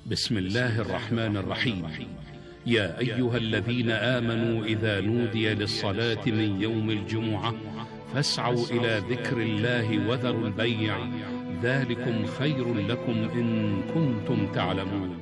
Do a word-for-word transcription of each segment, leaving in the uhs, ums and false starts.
بسم الله الرحمن الرحيم. يا أيها الذين آمنوا إذا نودي للصلاة من يوم الجمعة فاسعوا إلى ذكر الله وذروا البيع ذلكم خير لكم إن كنتم تعلمون.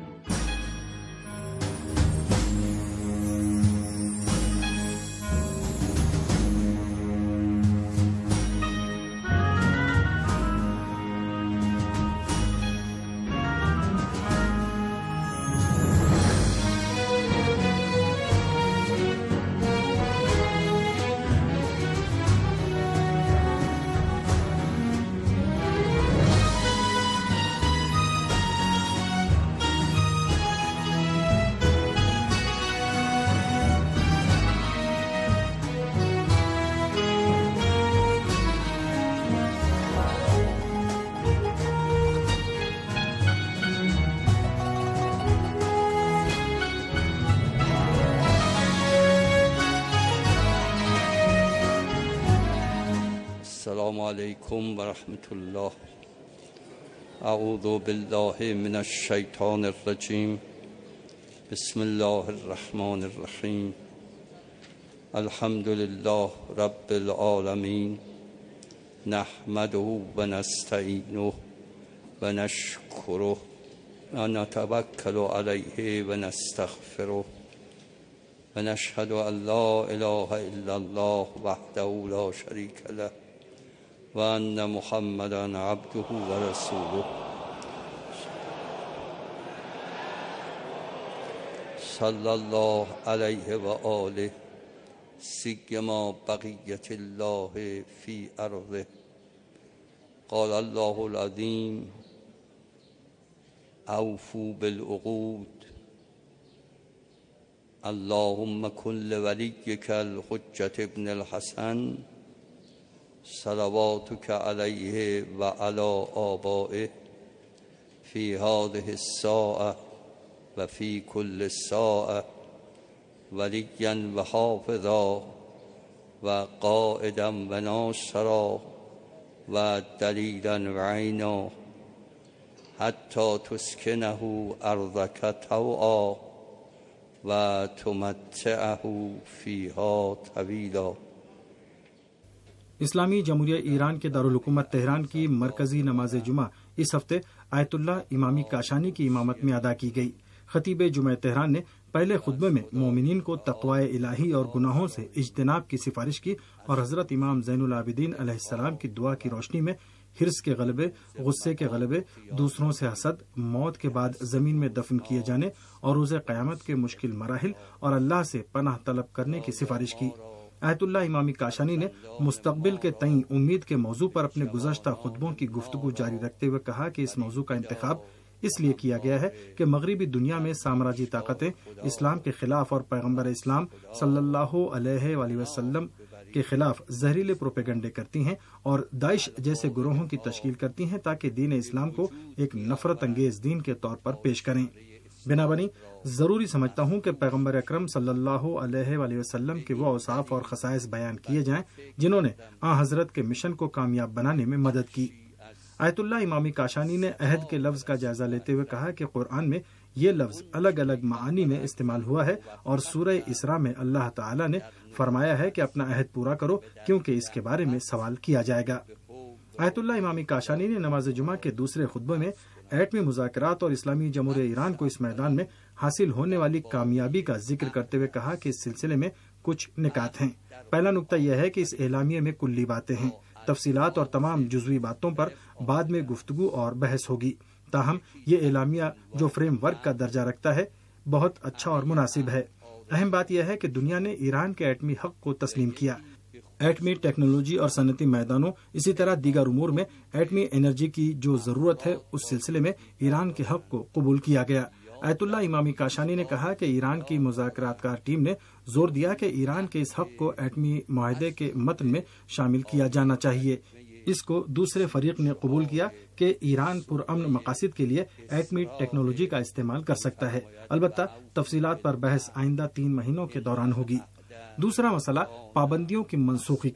السلام علیکم ورحمۃ اللہ. اعوذ باللہ من الشیطان الرجیم. بسم اللہ الرحمن الرحیم. الحمد للہ رب العالمین. نحمده ونستعینه ونشکره ونتوکل علیہ ونستغفره ونشهد ان لا اله الا الله وحده لا شریک له وأن محمدا عبده ورسوله صلی اللہ علیہ وآلہ سیما بقیت اللہ فی ارضه. قال اللہ العظیم اوفوا بالعقود. اللهم كن لوليك الحجة ابن الحسن صلواتك عليه وعلى آبائه في هذه الساعة وفي كل ساعة وليا وحافظا وقائدا وناصرا ودليلا وعينا حتى تسكنه أرضك طوعا وتمتعه فيها طويلا. اسلامی جمہوریہ ایران کے دارالحکومت تہران کی مرکزی نماز جمعہ اس ہفتے آیت اللہ امامی کاشانی کی امامت میں ادا کی گئی. خطیب جمعہ تہران نے پہلے خطبے میں مومنین کو تقوی الہی اور گناہوں سے اجتناب کی سفارش کی اور حضرت امام زین العابدین علیہ السلام کی دعا کی روشنی میں حرص کے غلبے، غصے کے غلبے، دوسروں سے حسد، موت کے بعد زمین میں دفن کیے جانے اور روز قیامت کے مشکل مراحل اور اللہ سے پناہ طلب کرنے کی سفارش کی. آیت اللہ امامی کاشانی نے مستقبل کے تئیں امید کے موضوع پر اپنے گزشتہ خطبوں کی گفتگو جاری رکھتے ہوئے کہا کہ اس موضوع کا انتخاب اس لیے کیا گیا ہے کہ مغربی دنیا میں سامراجی طاقتیں اسلام کے خلاف اور پیغمبر اسلام صلی اللہ علیہ وآلہ وسلم کے خلاف زہریلے پروپیگنڈے کرتی ہیں اور داعش جیسے گروہوں کی تشکیل کرتی ہیں تاکہ دین اسلام کو ایک نفرت انگیز دین کے طور پر پیش کریں. بنابراین ضروری سمجھتا ہوں کہ پیغمبر اکرم صلی اللہ علیہ وآلہ وسلم کے وہ اوصاف اور خصائص بیان کیے جائیں جنہوں نے آن حضرت کے مشن کو کامیاب بنانے میں مدد کی. آیت اللہ امامی کاشانی نے عہد کے لفظ کا جائزہ لیتے ہوئے کہا کہ قرآن میں یہ لفظ الگ الگ معانی میں استعمال ہوا ہے اور سورہ اسراء میں اللہ تعالی نے فرمایا ہے کہ اپنا عہد پورا کرو کیونکہ اس کے بارے میں سوال کیا جائے گا. آیت اللہ امامی کاشانی نے نماز جمعہ کے دوسرے خطبے میں ایٹمی مذاکرات اور اسلامی جمہوریہ ایران کو اس میدان میں حاصل ہونے والی کامیابی کا ذکر کرتے ہوئے کہا کہ اس سلسلے میں کچھ نکات ہیں. پہلا نکتہ یہ ہے کہ اس اعلامیے میں کلی باتیں ہیں. تفصیلات اور تمام جزوی باتوں پر بعد میں گفتگو اور بحث ہوگی. تاہم یہ اعلامیہ جو فریم ورک کا درجہ رکھتا ہے بہت اچھا اور مناسب ہے. اہم بات یہ ہے کہ دنیا نے ایران کے ایٹمی حق کو تسلیم کیا. ایٹمی ٹیکنالوجی اور صنعتی میدانوں اسی طرح دیگر امور میں ایٹمی انرجی کی جو ضرورت ہے اس سلسلے میں ایران کے حق کو قبول کیا گیا. آیت اللہ امامی کاشانی نے کہا کہ ایران کی مذاکرات کار ٹیم نے زور دیا کہ ایران کے اس حق کو ایٹمی معاہدے کے متن میں شامل کیا جانا چاہیے. اس کو دوسرے فریق نے قبول کیا کہ ایران پرامن مقاصد کے لیے ایٹمی ٹیکنالوجی کا استعمال کر سکتا ہے. البتہ تفصیلات پر بحث آئندہ تین مہینوں کے دوران ہوگی. دوسرا مسئلہ پابندیوں کی منسوخی کا ہے.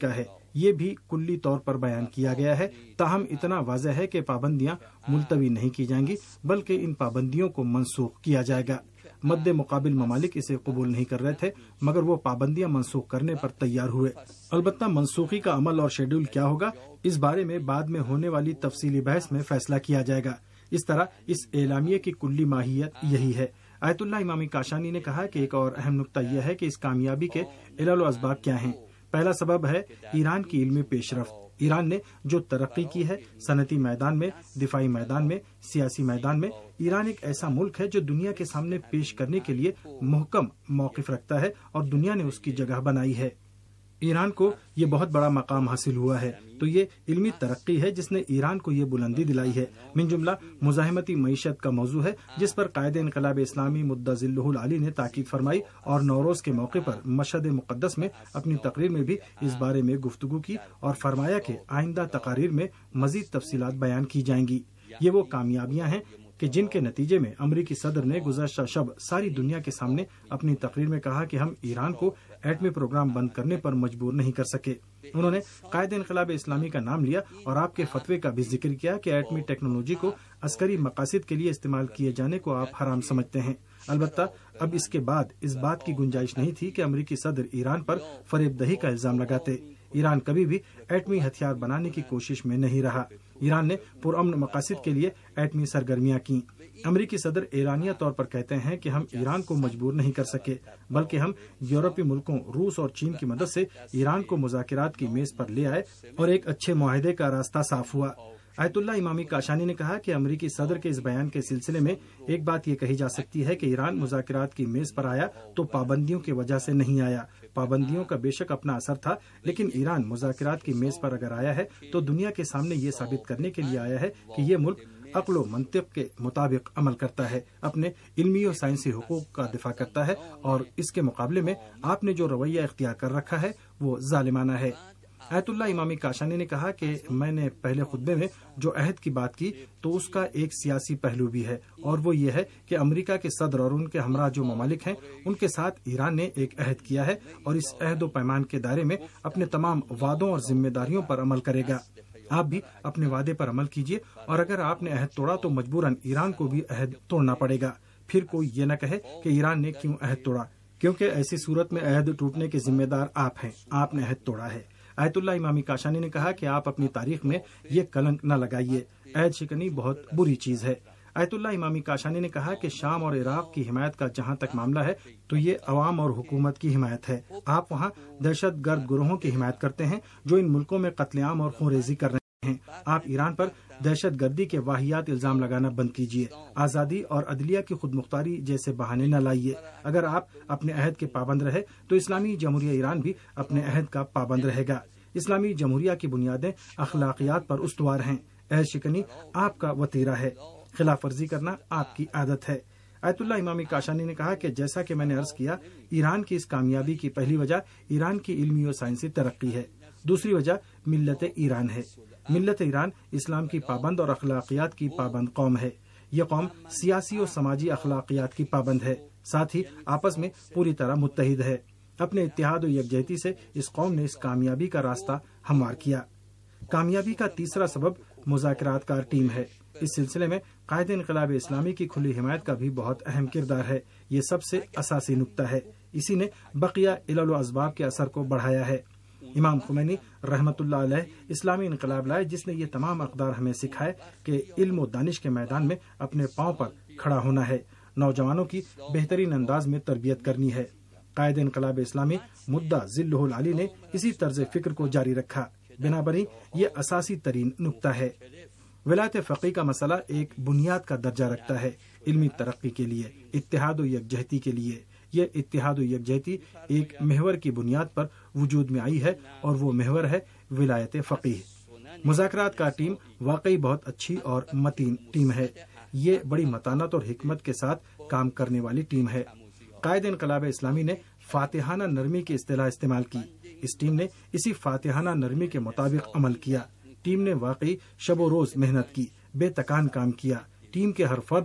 یہ بھی کلی طور پر بیان کیا گیا ہے، تاہم اتنا واضح ہے کہ پابندیاں ملتوی نہیں کی جائیں گی بلکہ ان پابندیوں کو منسوخ کیا جائے گا۔ مد مقابل ممالک اسے قبول نہیں کر رہے تھے مگر وہ پابندیاں منسوخ کرنے پر تیار ہوئے۔ البتہ منسوخی کا عمل اور شیڈول کیا ہوگا، اس بارے میں بعد میں ہونے والی تفصیلی بحث میں فیصلہ کیا جائے گا۔ اس طرح اس اعلامیے کی کلی ماہیت یہی ہے۔ آیت اللہ امامی کاشانی نے کہا کہ ایک اور اہم نقطہ یہ ہے کہ اس کامیابی کے علل و اسباب کیا ہیں۔ پہلا سبب ہے ایران کی علمی پیش رفت۔ ایران نے جو ترقی کی ہے صنعتی میدان میں، دفاعی میدان میں، سیاسی میدان میں، ایران ایک ایسا ملک ہے جو دنیا کے سامنے پیش کرنے کے لیے محکم موقف رکھتا ہے اور دنیا نے اس کی جگہ بنائی ہے۔ ایران کو یہ بہت بڑا مقام حاصل ہوا ہے تو یہ علمی ترقی ہے جس نے ایران کو یہ بلندی دلائی ہے۔ من جملہ مزاحمتی معیشت کا موضوع ہے جس پر قائد انقلاب اسلامی مدہ ذلہ العالی نے تاکید فرمائی اور نوروز کے موقع پر مشہد مقدس میں اپنی تقریر میں بھی اس بارے میں گفتگو کی اور فرمایا کہ آئندہ تقاریر میں مزید تفصیلات بیان کی جائیں گی۔ یہ وہ کامیابیاں ہیں کہ جن کے نتیجے میں امریکی صدر نے گزشتہ شب ساری دنیا کے سامنے اپنی تقریر میں کہا کہ ہم ایران کو ایٹمی پروگرام بند کرنے پر مجبور نہیں کر سکے۔ انہوں نے قائد انقلاب اسلامی کا نام لیا اور آپ کے فتوے کا بھی ذکر کیا کہ ایٹمی ٹیکنالوجی کو عسکری مقاصد کے لیے استعمال کیے جانے کو آپ حرام سمجھتے ہیں۔ البتہ اب اس کے بعد اس بات کی گنجائش نہیں تھی کہ امریکی صدر ایران پر فریب دہی کا الزام لگاتے۔ ایران کبھی بھی ایٹمی ہتھیار بنانے کی کوشش میں نہیں رہا۔ ایران نے پرامن مقاصد کے لیے ایٹمی سرگرمیاں کی۔ امریکی صدر اعلانیہ طور پر کہتے ہیں کہ ہم ایران کو مجبور نہیں کر سکے بلکہ ہم یورپی ملکوں روس اور چین کی مدد سے ایران کو مذاکرات کی میز پر لے آئے اور ایک اچھے معاہدے کا راستہ صاف ہوا۔ آیت اللہ امامی کاشانی نے کہا کہ امریکی صدر کے اس بیان کے سلسلے میں ایک بات یہ کہی جا سکتی ہے کہ ایران مذاکرات کی میز پر آیا تو پابندیوں کی وجہ سے نہیں آیا۔ پابندیوں کا بے شک اپنا اثر تھا لیکن ایران مذاکرات کی میز پر اگر آیا ہے تو دنیا کے سامنے یہ ثابت کرنے کے لیے آیا ہے کہ یہ ملک عقل و منطق کے مطابق عمل کرتا ہے، اپنے علمی اور سائنسی حقوق کا دفاع کرتا ہے اور اس کے مقابلے میں آپ نے جو رویہ اختیار کر رکھا ہے وہ ظالمانہ ہے۔ آیت اللہ امامی کاشانی نے کہا کہ میں نے پہلے خطبے میں جو عہد کی بات کی تو اس کا ایک سیاسی پہلو بھی ہے اور وہ یہ ہے کہ امریکہ کے صدر اور ان کے ہمراہ جو ممالک ہیں ان کے ساتھ ایران نے ایک عہد کیا ہے اور اس عہد و پیمان کے دائرے میں اپنے تمام وعدوں اور ذمہ داریوں پر عمل کرے گا۔ آپ بھی اپنے وعدے پر عمل کیجیے اور اگر آپ نے عہد توڑا تو مجبوراً ایران کو بھی عہد توڑنا پڑے گا۔ پھر کوئی یہ نہ کہے کہ ایران نے کیوں عہد توڑا، کیونکہ ایسی صورت میں عہد ٹوٹنے کے ذمہ دار آپ ہیں، آپ نے عہد توڑا ہے۔ آیت اللہ امامی کاشانی نے کہا کہ آپ اپنی تاریخ میں یہ کلنک نہ لگائیے، عہد شکنی بہت بری چیز ہے۔ آیت اللہ امامی کاشانی نے کہا کہ شام اور عراق کی حمایت کا جہاں تک معاملہ ہے تو یہ عوام اور حکومت کی حمایت ہے۔ آپ وہاں دہشت گرد گروہوں کی حمایت کرتے ہیں جو ان ملکوں میں قتل عام اور خون ریزی کر رہے ہیں۔ آپ ایران پر دہشت گردی کے واہیات الزام لگانا بند کیجیے، آزادی اور عدلیہ کی خود مختاری جیسے بہانے نہ لائیے۔ اگر آپ اپنے عہد کے پابند رہے تو اسلامی جمہوریہ ایران بھی اپنے عہد کا پابند رہے گا۔ اسلامی جمہوریہ کی بنیادیں اخلاقیات پر استوار ہیں۔ عہد شکنی آپ کا وتیرہ ہے، خلاف ورزی کرنا آپ کی عادت ہے۔ آیت اللہ امامی کاشانی نے کہا کہ جیسا کہ میں نے عرض کیا، ایران کی اس کامیابی کی پہلی وجہ ایران کی علمی و سائنسی ترقی ہے، دوسری وجہ ملت ایران ہے۔ ملت ایران اسلام کی پابند اور اخلاقیات کی پابند قوم ہے۔ یہ قوم سیاسی اور سماجی اخلاقیات کی پابند ہے، ساتھ ہی آپس میں پوری طرح متحد ہے۔ اپنے اتحاد و یکجہتی سے اس قوم نے اس کامیابی کا راستہ ہموار کیا۔ کامیابی کا تیسرا سبب مذاکرات کار ٹیم ہے۔ اس سلسلے میں قائد انقلاب اسلامی کی کھلی حمایت کا بھی بہت اہم کردار ہے۔ یہ سب سے اساسی نکتہ ہے، اسی نے بقیہ علل و اسباب کے اثر کو بڑھایا ہے۔ امام خمینی رحمت اللہ علیہ اسلامی انقلاب لائے جس نے یہ تمام اقدار ہمیں سکھائے کہ علم و دانش کے میدان میں اپنے پاؤں پر کھڑا ہونا ہے، نوجوانوں کی بہترین انداز میں تربیت کرنی ہے۔ قائد انقلاب اسلامی مدہ ذلہ العالی نے اسی طرز فکر کو جاری رکھا۔ بنابراین یہ اساسی ترین نکتہ ہے۔ ولایت فقیہ کا مسئلہ ایک بنیاد کا درجہ رکھتا ہے علمی ترقی کے لیے، اتحاد و یکجہتی کے لیے۔ یہ اتحاد و یکجہتی ایک محور کی بنیاد پر وجود میں آئی ہے اور وہ محور ہے ولایت فقیہ۔ مذاکرات کا ٹیم واقعی بہت اچھی اور متین ٹیم ہے۔ یہ بڑی متانت اور حکمت کے ساتھ کام کرنے والی ٹیم ہے۔ قائد انقلاب اسلامی نے فاتحانہ نرمی کی اصطلاح استعمال کی۔ اس ٹیم نے اسی فاتحانہ نرمی کے مطابق عمل کیا۔ ٹیم نے واقعی شب و روز محنت کی، بے تکان کام کیا۔ ٹیم کے ہر فرد کو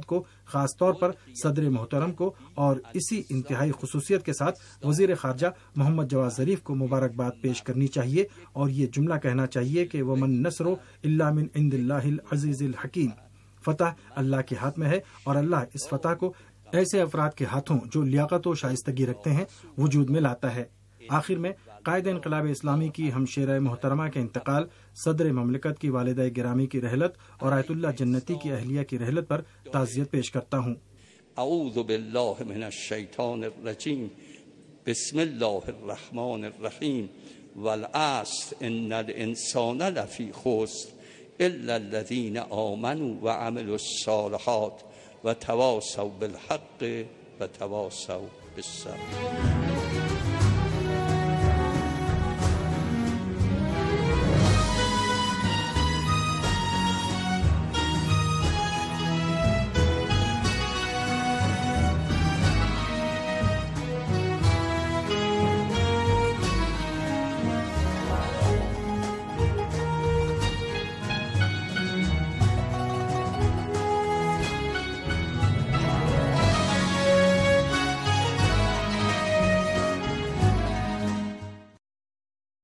خاص طور پر صدر محترم کو اور اسی انتہائی خصوصیت کے ساتھ وزیر خارجہ محمد جواد ظریف کو مبارکباد پیش کرنی چاہیے اور یہ جملہ کہنا چاہیے کہ ومن نصر الا من عند اللہ العزیز الحکیم، فتح اللہ کے ہاتھ میں ہے اور اللہ اس فتح کو ایسے افراد کے ہاتھوں جو لیاقت و شائستگی رکھتے ہیں وجود میں لاتا ہے۔ آخر میں قائد انقلاب اسلامی کی ہمشیرہ محترمہ کے انتقال، صدر مملکت کی والدہ گرامی کی رحلت اور آیت اللہ جنتی کی اہلیہ کی رحلت پر تعزیت پیش کرتا ہوں۔ اعوذ باللہ من الشیطان الرجیم، بسم اللہ الرحمن الرحیم، والعصر ان الانسان لفی خسر الا الذین آمنوا وعملوا الصالحات وتواصوا بالحق وتواصوا بالصبر۔